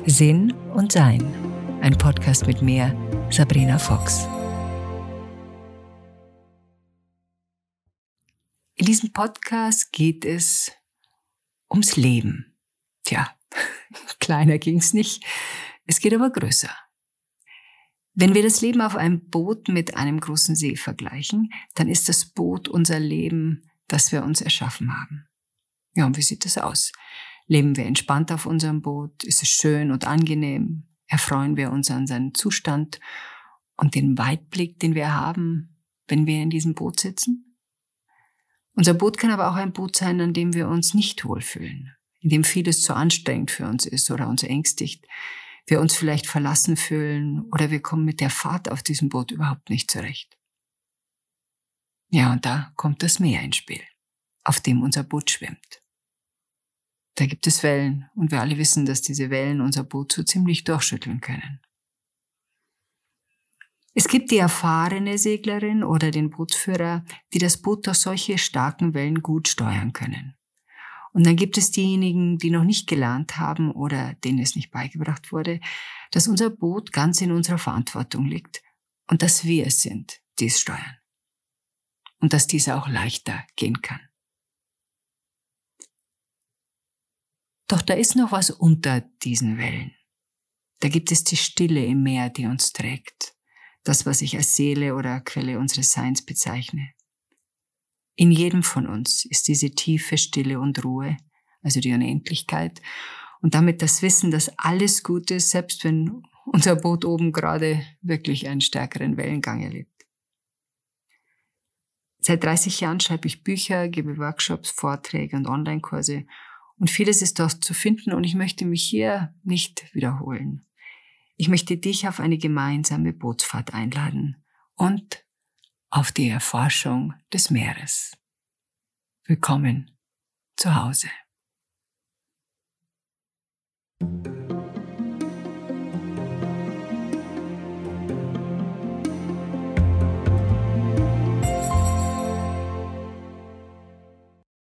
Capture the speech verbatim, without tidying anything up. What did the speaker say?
Sinn und Sein. Ein Podcast mit mir, Sabrina Fox. In diesem Podcast geht es ums Leben. Tja, kleiner ging's nicht. Es geht aber größer. Wenn wir das Leben auf einem Boot mit einem großen See vergleichen, dann ist das Boot unser Leben, das wir uns erschaffen haben. Ja, und wie sieht das aus? Leben wir entspannt auf unserem Boot? Ist es schön und angenehm? Erfreuen wir uns an seinen Zustand und den Weitblick, den wir haben, wenn wir in diesem Boot sitzen? Unser Boot kann aber auch ein Boot sein, an dem wir uns nicht wohlfühlen, in dem vieles zu anstrengend für uns ist oder uns ängstigt, wir uns vielleicht verlassen fühlen oder wir kommen mit der Fahrt auf diesem Boot überhaupt nicht zurecht. Ja, und da kommt das Meer ins Spiel, auf dem unser Boot schwimmt. Da gibt es Wellen und wir alle wissen, dass diese Wellen unser Boot so ziemlich durchschütteln können. Es gibt die erfahrene Seglerin oder den Bootsführer, die das Boot durch solche starken Wellen gut steuern können. Und dann gibt es diejenigen, die noch nicht gelernt haben oder denen es nicht beigebracht wurde, dass unser Boot ganz in unserer Verantwortung liegt und dass wir es sind, die es steuern. Und dass dies auch leichter gehen kann. Doch da ist noch was unter diesen Wellen. Da gibt es die Stille im Meer, die uns trägt. Das, was ich als Seele oder Quelle unseres Seins bezeichne. In jedem von uns ist diese tiefe Stille und Ruhe, also die Unendlichkeit, und damit das Wissen, dass alles gut ist, selbst wenn unser Boot oben gerade wirklich einen stärkeren Wellengang erlebt. Seit dreißig Jahren schreibe ich Bücher, gebe Workshops, Vorträge und Online-Kurse. Und vieles ist dort zu finden und ich möchte mich hier nicht wiederholen. Ich möchte dich auf eine gemeinsame Bootsfahrt einladen und auf die Erforschung des Meeres. Willkommen zu Hause.